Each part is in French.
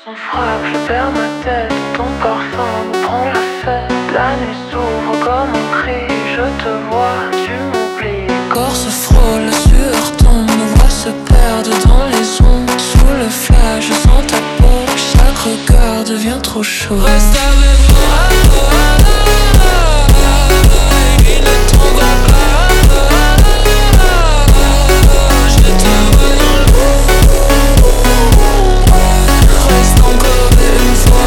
On frappe, je perds ma tête, ton parfum me prend la fête. La nuit s'ouvre comme un cri, je te vois, tu m'oublies. Corps se frôle, la sueur tombe, nos voix se perdent dans les ondes. Sous le flash, je sens ta peau, chaque regard devient trop chaud. Reste avec moi, il ne t'en va pas. Je te veux dans l'ombre, reste encore une fois.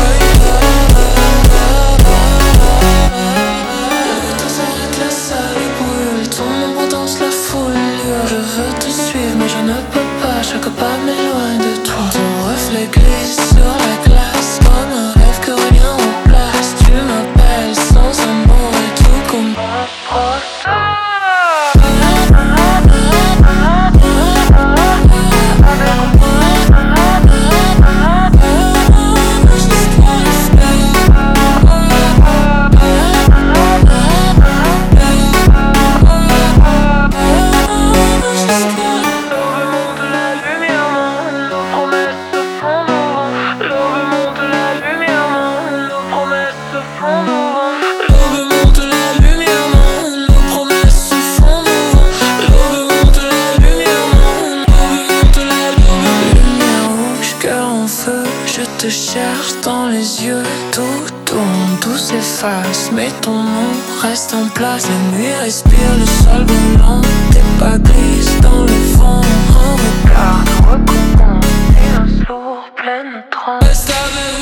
Le temps s'arrête, la salle brûle, ton ombre danse la foule. Je veux te suivre mais je ne peux pas, chaque pas m'éloigne de toi. Ton reflet glisse sur la glace comme un rêve que rien remplace. Tu m'appelles sans un mot et tout commence trop tard. Je te cherche dans les yeux, tout tourne, tout s'efface, mais ton nom reste en place. La nuit respire le sol brûlant, tes pas glissent dans le vent. Un regard te recommence, silence lourd, pleine de trans. Reste avec